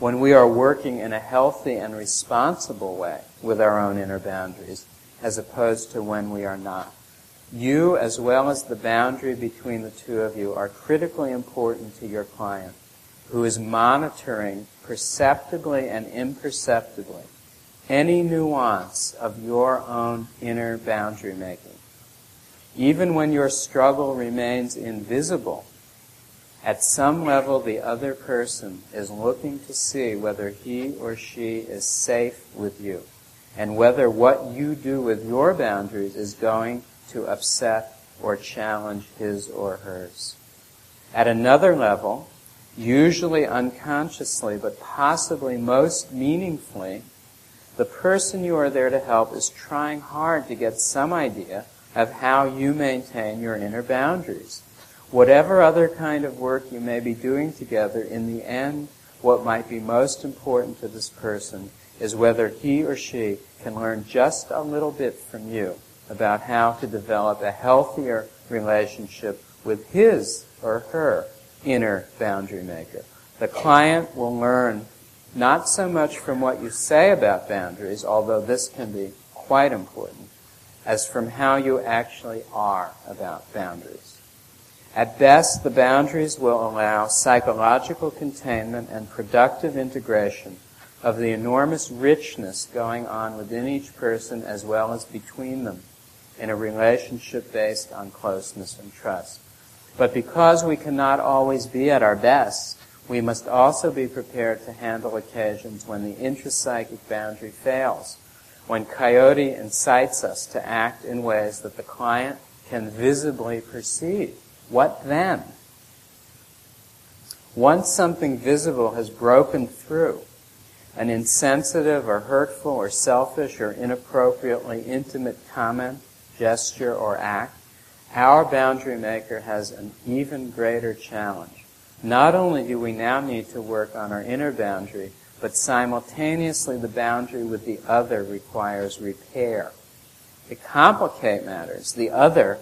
when we are working in a healthy and responsible way with our own inner boundaries, as opposed to when we are not. You, as well as the boundary between the two of you, are critically important to your client, who is monitoring perceptibly and imperceptibly any nuance of your own inner boundary making. Even when your struggle remains invisible, at some level the other person is looking to see whether he or she is safe with you, and whether what you do with your boundaries is going to upset or challenge his or hers. At another level, usually unconsciously, but possibly most meaningfully, the person you are there to help is trying hard to get some idea of how you maintain your inner boundaries. Whatever other kind of work you may be doing together, in the end, what might be most important to this person is whether he or she can learn just a little bit from you about how to develop a healthier relationship with his or her inner boundary maker. The client will learn not so much from what you say about boundaries, although this can be quite important, as from how you actually are about boundaries. At best, the boundaries will allow psychological containment and productive integration of the enormous richness going on within each person as well as between them in a relationship based on closeness and trust. But because we cannot always be at our best, we must also be prepared to handle occasions when the intrapsychic boundary fails, when coyote incites us to act in ways that the client can visibly perceive. What then? Once something visible has broken through, an insensitive or hurtful or selfish or inappropriately intimate comment, gesture, or act, our boundary maker has an even greater challenge. Not only do we now need to work on our inner boundary, but simultaneously the boundary with the other requires repair. To complicate matters, the other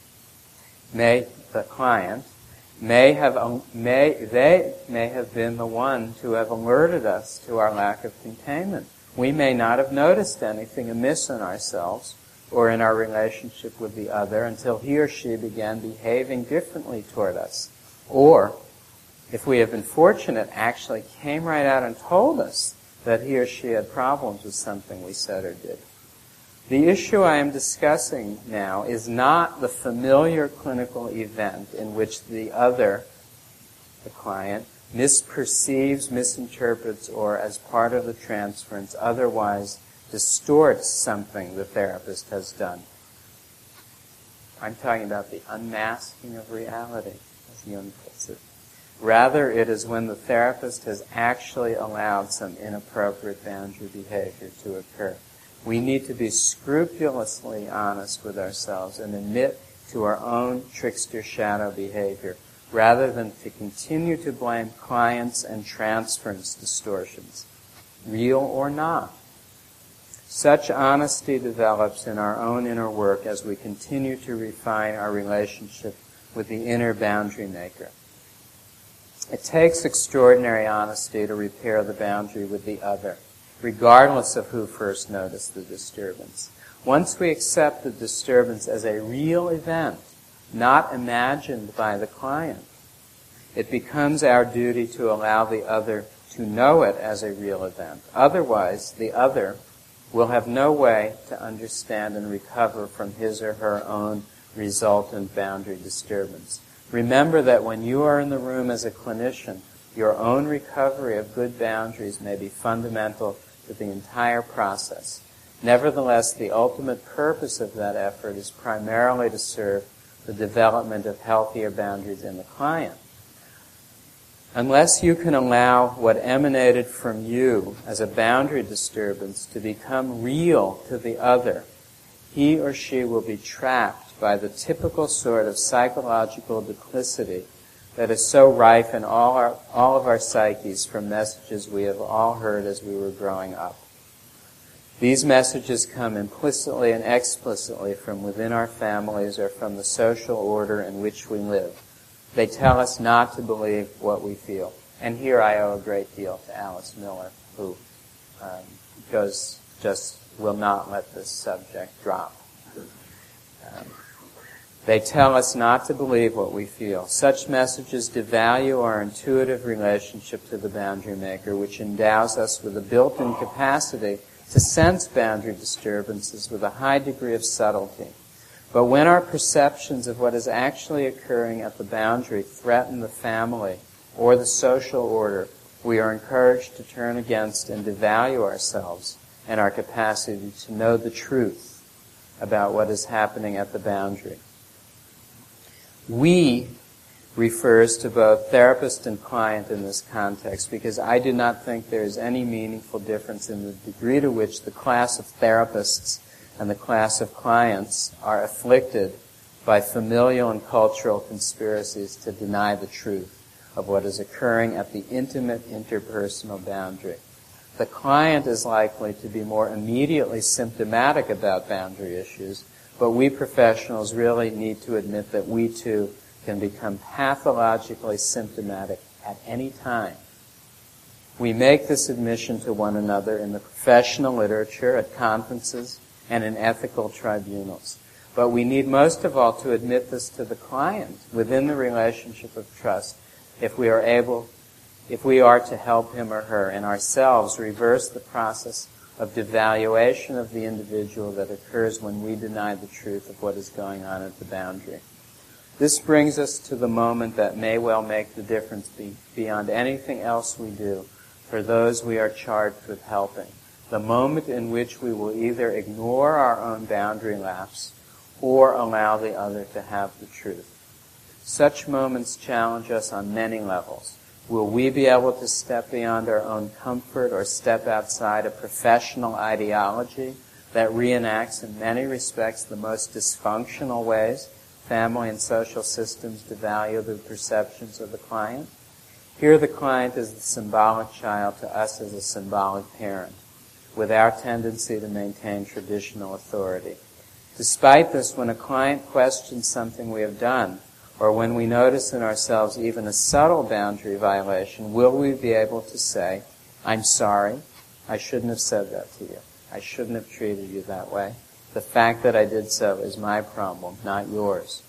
may, the client, may have, may, they may have been the one to have alerted us to our lack of containment. We may not have noticed anything amiss in ourselves or in our relationship with the other until he or she began behaving differently toward us. Or, if we have been fortunate, actually came right out and told us that he or she had problems with something we said or did. The issue I am discussing now is not the familiar clinical event in which the other, the client, misperceives, misinterprets, or as part of the transference otherwise distorts something the therapist has done. I'm talking about the unmasking of reality, as Jung puts it. Rather, it is when the therapist has actually allowed some inappropriate boundary behavior to occur. We need to be scrupulously honest with ourselves and admit to our own trickster shadow behavior, rather than to continue to blame clients and transference distortions, real or not. Such honesty develops in our own inner work as we continue to refine our relationship with the inner boundary maker. It takes extraordinary honesty to repair the boundary with the other, regardless of who first noticed the disturbance. Once we accept the disturbance as a real event, not imagined by the client, it becomes our duty to allow the other to know it as a real event. Otherwise, the other will have no way to understand and recover from his or her own resultant boundary disturbance. Remember that when you are in the room as a clinician, your own recovery of good boundaries may be fundamental to the entire process. Nevertheless, the ultimate purpose of that effort is primarily to serve the development of healthier boundaries in the client. Unless you can allow what emanated from you as a boundary disturbance to become real to the other, he or she will be trapped by the typical sort of psychological duplicity that is so rife in all our, all of our psyches from messages we have all heard as we were growing up. These messages come implicitly and explicitly from within our families or from the social order in which we live. They tell us not to believe what we feel. And here I owe a great deal to Alice Miller, who um, goes just will not let this subject drop. Um, they tell us not to believe what we feel. Such messages devalue our intuitive relationship to the boundary maker, which endows us with a built-in capacity to sense boundary disturbances with a high degree of subtlety. But when our perceptions of what is actually occurring at the boundary threaten the family or the social order, we are encouraged to turn against and devalue ourselves and our capacity to know the truth about what is happening at the boundary. We refers to both therapist and client in this context because I do not think there is any meaningful difference in the degree to which the class of therapists and the class of clients are afflicted by familial and cultural conspiracies to deny the truth of what is occurring at the intimate interpersonal boundary. The client is likely to be more immediately symptomatic about boundary issues, but we professionals really need to admit that we too can become pathologically symptomatic at any time. We make this admission to one another in the professional literature, at conferences, and in ethical tribunals. But we need most of all to admit this to the client within the relationship of trust if we are able, if we are to help him or her and ourselves reverse the process of devaluation of the individual that occurs when we deny the truth of what is going on at the boundary. This brings us to the moment that may well make the difference be beyond anything else we do for those we are charged with helping. The moment in which we will either ignore our own boundary lapse or allow the other to have the truth. Such moments challenge us on many levels. Will we be able to step beyond our own comfort or step outside a professional ideology that reenacts in many respects the most dysfunctional ways family and social systems devalue the perceptions of the client? Here the client is the symbolic child to us as a symbolic parent, with our tendency to maintain traditional authority. Despite this, when a client questions something we have done, or when we notice in ourselves even a subtle boundary violation, will we be able to say, I'm sorry, I shouldn't have said that to you. I shouldn't have treated you that way. The fact that I did so is my problem, not yours.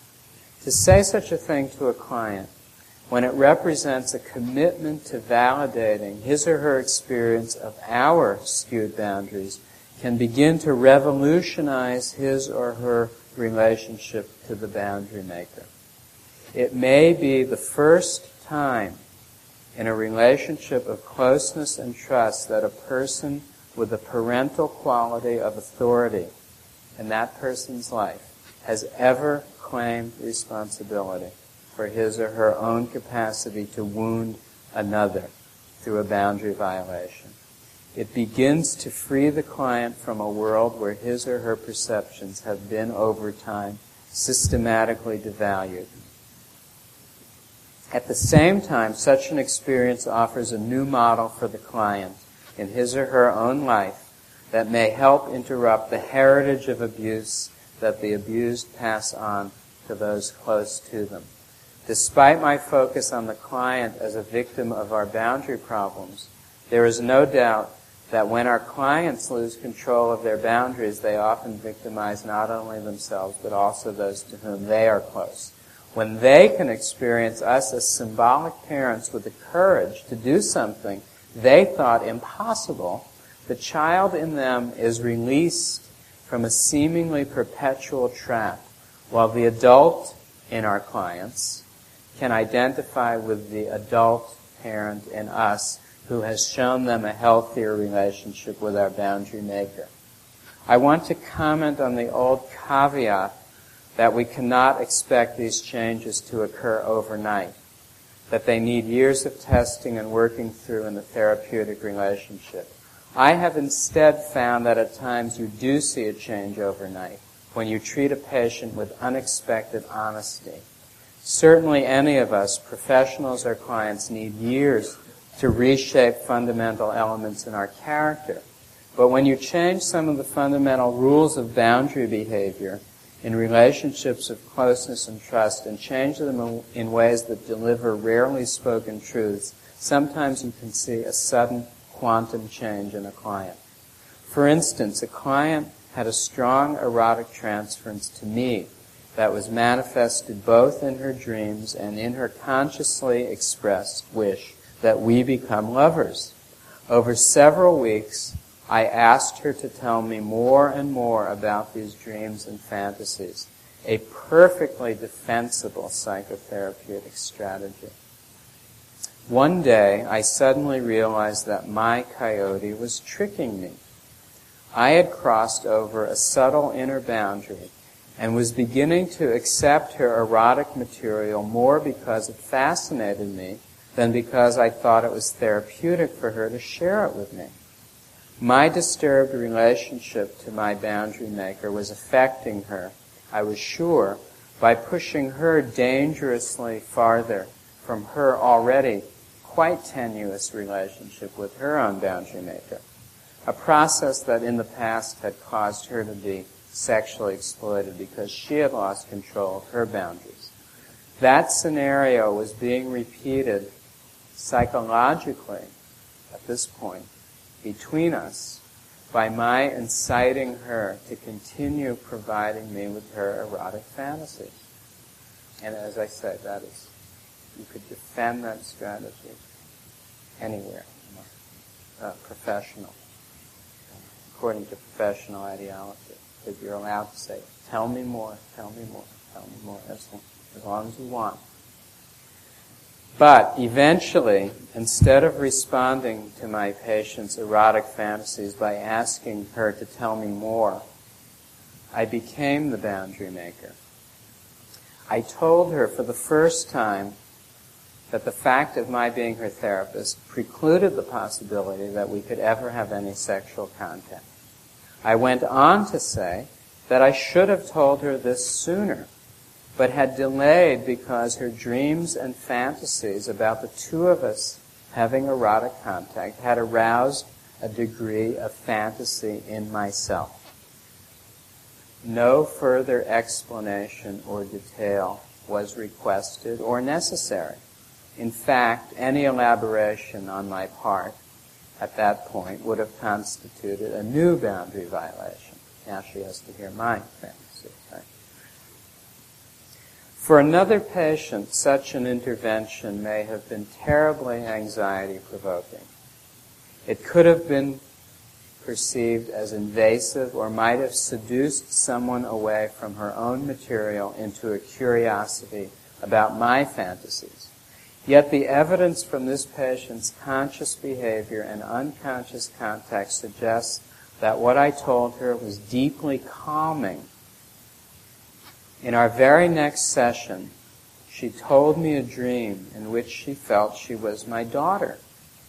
To say such a thing to a client, when it represents a commitment to validating his or her experience of our skewed boundaries, can begin to revolutionize his or her relationship to the boundary maker. It may be the first time in a relationship of closeness and trust that a person with a parental quality of authority in that person's life has ever claimed responsibility for his or her own capacity to wound another through a boundary violation. It begins to free the client from a world where his or her perceptions have been, over time, systematically devalued. At the same time, such an experience offers a new model for the client in his or her own life that may help interrupt the heritage of abuse that the abused pass on to those close to them. Despite my focus on the client as a victim of our boundary problems, there is no doubt that when our clients lose control of their boundaries, they often victimize not only themselves, but also those to whom they are close. When they can experience us as symbolic parents with the courage to do something they thought impossible, the child in them is released from a seemingly perpetual trap, while the adult in our clients can identify with the adult parent in us who has shown them a healthier relationship with our boundary maker. I want to comment on the old caveat that we cannot expect these changes to occur overnight, that they need years of testing and working through in the therapeutic relationship. I have instead found that at times you do see a change overnight when you treat a patient with unexpected honesty. Certainly any of us, professionals or clients, need years to reshape fundamental elements in our character. But when you change some of the fundamental rules of boundary behavior in relationships of closeness and trust and change them in ways that deliver rarely spoken truths, sometimes you can see a sudden quantum change in a client. For instance, a client had a strong erotic transference to me that was manifested both in her dreams and in her consciously expressed wish that we become lovers. Over several weeks, I asked her to tell me more and more about these dreams and fantasies, a perfectly defensible psychotherapeutic strategy. One day, I suddenly realized that my coyote was tricking me. I had crossed over a subtle inner boundary and was beginning to accept her erotic material more because it fascinated me than because I thought it was therapeutic for her to share it with me. My disturbed relationship to my boundary maker was affecting her, I was sure, by pushing her dangerously farther from her already quite tenuous relationship with her own boundary maker, a process that in the past had caused her to be sexually exploited because she had lost control of her boundaries. That scenario was being repeated psychologically at this point between us by my inciting her to continue providing me with her erotic fantasies. And as I say, that is, you could defend that strategy anywhere, uh, professional, according to professional ideology, that you're allowed to say, tell me more, tell me more, tell me more, as long as, long as you want. But eventually, instead of responding to my patient's erotic fantasies by asking her to tell me more, I became the boundary maker. I told her for the first time that the fact of my being her therapist precluded the possibility that we could ever have any sexual contact. I went on to say that I should have told her this sooner, but had delayed because her dreams and fantasies about the two of us having erotic contact had aroused a degree of fantasy in myself. No further explanation or detail was requested or necessary. In fact, any elaboration on my part at that point would have constituted a new boundary violation. Now she has to hear my fantasy. Right? For another patient, such an intervention may have been terribly anxiety-provoking. It could have been perceived as invasive or might have seduced someone away from her own material into a curiosity about my fantasies. Yet the evidence from this patient's conscious behavior and unconscious context suggests that what I told her was deeply calming. In our very next session, she told me a dream in which she felt she was my daughter.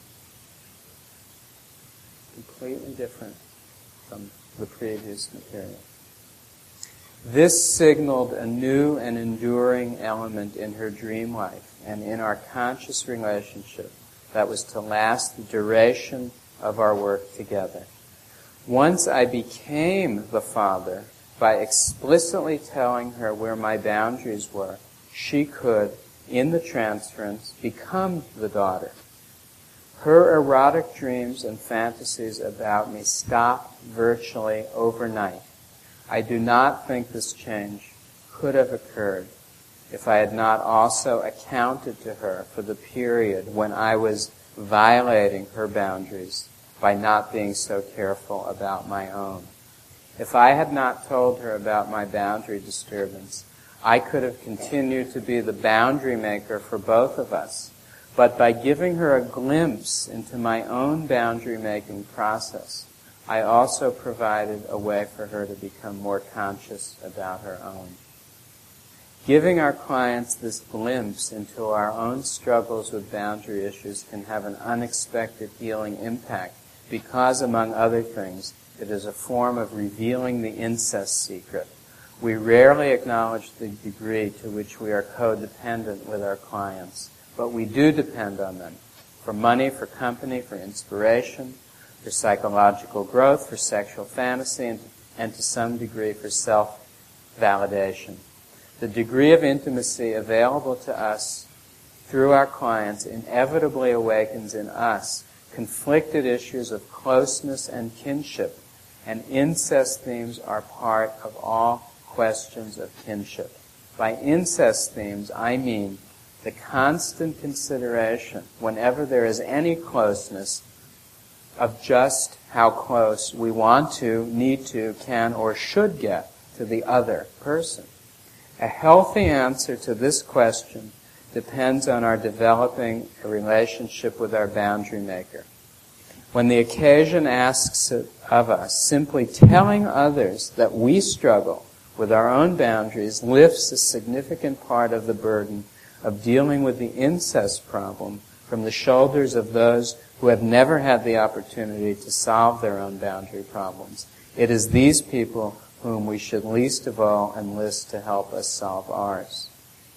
Completely different from the previous material. This signaled a new and enduring element in her dream life and in our conscious relationship that was to last the duration of our work together. Once I became the father, by explicitly telling her where my boundaries were, she could, in the transference, become the daughter. Her erotic dreams and fantasies about me stopped virtually overnight. I do not think this change could have occurred if I had not also accounted to her for the period when I was violating her boundaries by not being so careful about my own. If I had not told her about my boundary disturbance, I could have continued to be the boundary maker for both of us. But by giving her a glimpse into my own boundary-making process, I also provided a way for her to become more conscious about her own. Giving our clients this glimpse into our own struggles with boundary issues can have an unexpected healing impact because, among other things, it is a form of revealing the incest secret. We rarely acknowledge the degree to which we are codependent with our clients, but we do depend on them for money, for company, for inspiration, for psychological growth, for sexual fantasy, and, and to some degree for self validation. The degree of intimacy available to us through our clients inevitably awakens in us conflicted issues of closeness and kinship, and incest themes are part of all questions of kinship. By incest themes, I mean the constant consideration, whenever there is any closeness, of just how close we want to, need to, can, or should get to the other person. A healthy answer to this question depends on our developing a relationship with our boundary maker. When the occasion asks it of us, simply telling others that we struggle with our own boundaries lifts a significant part of the burden of dealing with the incest problem from the shoulders of those who have never had the opportunity to solve their own boundary problems. It is these people whom we should least of all enlist to help us solve ours.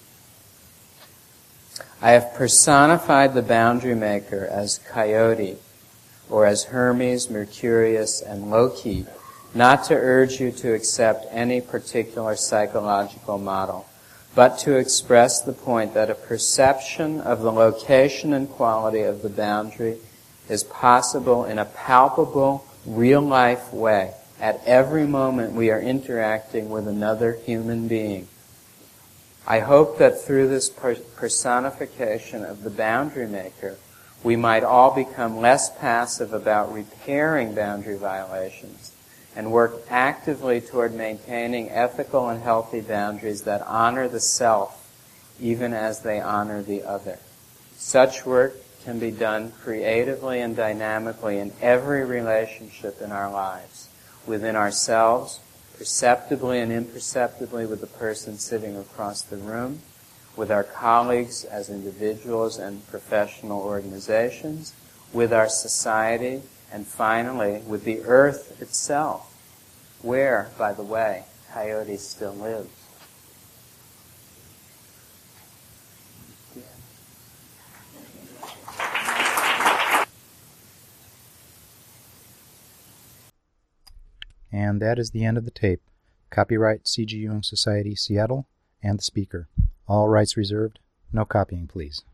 I have personified the boundary maker as Coyote, or as Hermes, Mercurius, and Loki, not to urge you to accept any particular psychological model, but to express the point that a perception of the location and quality of the boundary is possible in a palpable, real-life way at every moment we are interacting with another human being. I hope that through this per- personification of the boundary maker, we might all become less passive about repairing boundary violations and work actively toward maintaining ethical and healthy boundaries that honor the self even as they honor the other. Such work can be done creatively and dynamically in every relationship in our lives, within ourselves, perceptibly and imperceptibly with the person sitting across the room, with our colleagues as individuals and professional organizations, with our society, and finally with the earth itself, where, by the way, Coyote still lives. And that is the end of the tape. Copyright C G Jung Society, Seattle, and the speaker. All rights reserved. No copying, please.